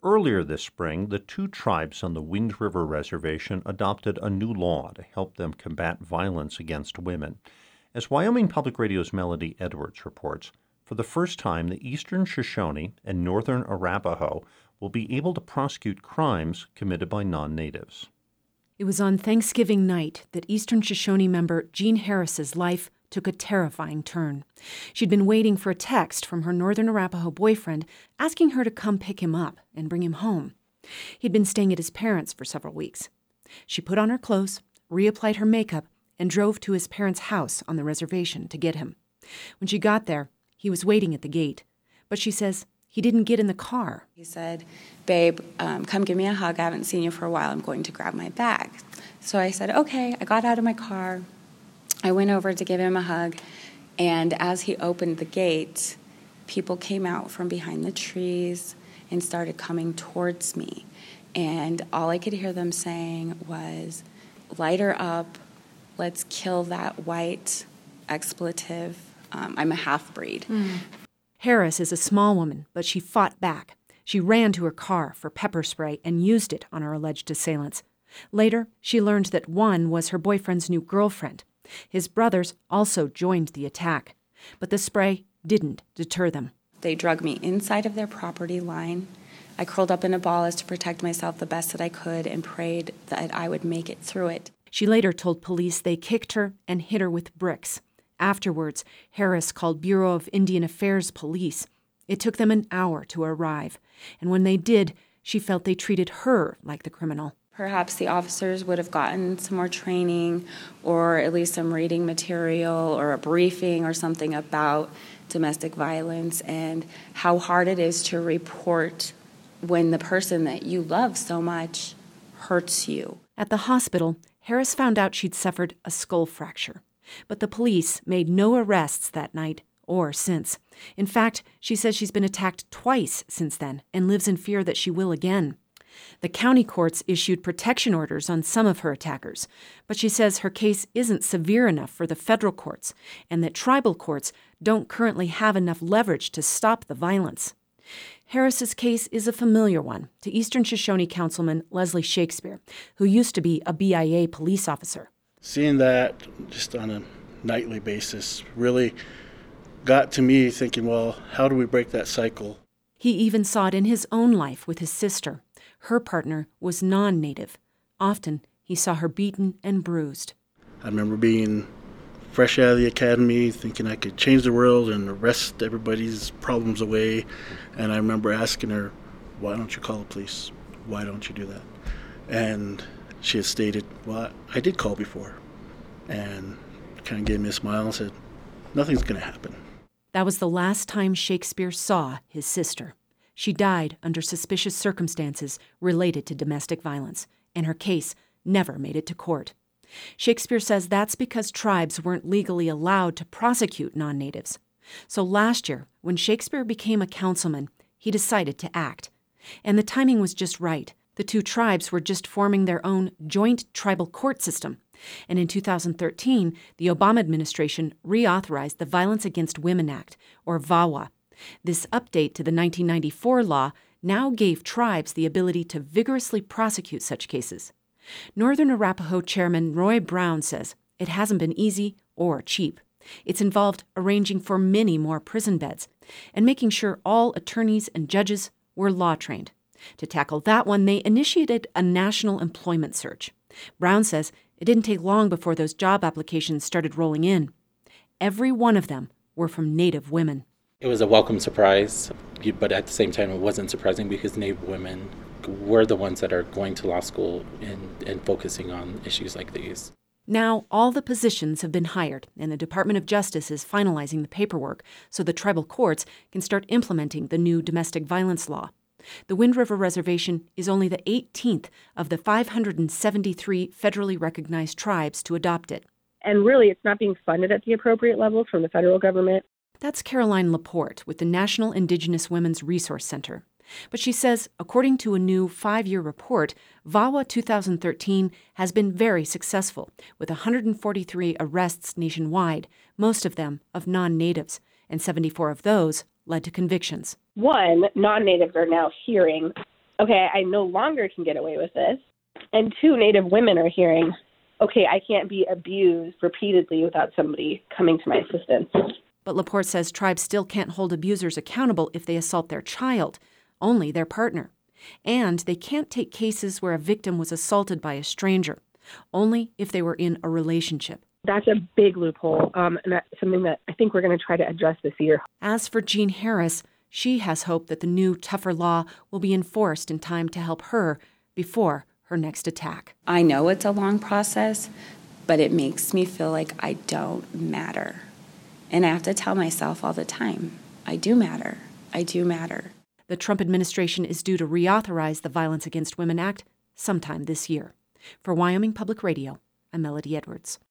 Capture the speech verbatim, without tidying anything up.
Earlier this spring, the two tribes on the Wind River Reservation adopted a new law to help them combat violence against women. As Wyoming Public Radio's Melody Edwards reports, for the first time, the Eastern Shoshone and Northern Arapaho will be able to prosecute crimes committed by non-natives. It was on Thanksgiving night that Eastern Shoshone member Jean Harris's life took a terrifying turn. She'd been waiting for a text from her Northern Arapaho boyfriend asking her to come pick him up and bring him home. He'd been staying at his parents' for several weeks. She put on her clothes, reapplied her makeup, and drove to his parents' house on the reservation to get him. When she got there, he was waiting at the gate, but she says he didn't get in the car. He said, "Babe, um, come give me a hug. I haven't seen you for a while. I'm going to grab my bag." So I said, okay. I got out of my car. I went over to give him a hug, and as he opened the gate, people came out from behind the trees and started coming towards me. And all I could hear them saying was, "Light her up. Let's kill that white expletive. Um, I'm a half-breed." Mm. Harris is a small woman, but she fought back. She ran to her car for pepper spray and used it on her alleged assailants. Later, she learned that one was her boyfriend's new girlfriend. His brothers also joined the attack, but the spray didn't deter them. They drug me inside of their property line. I curled up in a ball as to protect myself the best that I could and prayed that I would make it through it. She later told police they kicked her and hit her with bricks. Afterwards, Harris called Bureau of Indian Affairs police. It took them an hour to arrive, and when they did, she felt they treated her like the criminal. Perhaps the officers would have gotten some more training or at least some reading material or a briefing or something about domestic violence and how hard it is to report when the person that you love so much hurts you. At the hospital, Harris found out she'd suffered a skull fracture, but the police made no arrests that night or since. In fact, she says she's been attacked twice since then and lives in fear that she will again. The county courts issued protection orders on some of her attackers, but she says her case isn't severe enough for the federal courts and that tribal courts don't currently have enough leverage to stop the violence. Harris's case is a familiar one to Eastern Shoshone Councilman Leslie Shakespeare, who used to be a B I A police officer. Seeing that just on a nightly basis really got to me thinking, well, how do we break that cycle? He even saw it in his own life with his sister. Her partner was non-native. Often, he saw her beaten and bruised. I remember being fresh out of the academy, thinking I could change the world and arrest everybody's problems away. And I remember asking her, "Why don't you call the police? Why don't you do that?" And she had stated, "Well, I did call before." And kind of gave me a smile and said, "Nothing's going to happen." That was the last time Shakespeare saw his sister. She died under suspicious circumstances related to domestic violence, and her case never made it to court. Shakespeare says that's because tribes weren't legally allowed to prosecute non-natives. So last year, when Shakespeare became a councilman, he decided to act. And the timing was just right. The two tribes were just forming their own joint tribal court system. And in two thousand thirteen, the Obama administration reauthorized the Violence Against Women Act, or VAWA. This update to the nineteen ninety-four law now gave tribes the ability to vigorously prosecute such cases. Northern Arapaho Chairman Roy Brown says it hasn't been easy or cheap. It's involved arranging for many more prison beds and making sure all attorneys and judges were law-trained. To tackle that one, they initiated a national employment search. Brown says it didn't take long before those job applications started rolling in. Every one of them were from Native women. It was a welcome surprise, but at the same time it wasn't surprising because Native women were the ones that are going to law school and, and focusing on issues like these. Now, all the positions have been hired, and the Department of Justice is finalizing the paperwork so the tribal courts can start implementing the new domestic violence law. The Wind River Reservation is only the eighteenth of the five hundred seventy-three federally recognized tribes to adopt it. And really, it's not being funded at the appropriate level from the federal government. That's Caroline Laporte with the National Indigenous Women's Resource Center. But she says, according to a new five-year report, VAWA two thousand thirteen has been very successful, with one hundred forty-three arrests nationwide, most of them of non-natives, and seventy-four of those led to convictions. One, non-natives are now hearing okay, I no longer can get away with this. And two, Native women are hearing, okay, I can't be abused repeatedly without somebody coming to my assistance. But Laporte says tribes still can't hold abusers accountable if they assault their child, only their partner. And they can't take cases where a victim was assaulted by a stranger, only if they were in a relationship. That's a big loophole, um, and that's something that I think we're going to try to address this year. As for Jean Harris, she has hope that the new, tougher law will be enforced in time to help her before her next attack. I know it's a long process, but it makes me feel like I don't matter. And I have to tell myself all the time, I do matter. I do matter. The Trump administration is due to reauthorize the Violence Against Women Act sometime this year. For Wyoming Public Radio, I'm Melody Edwards.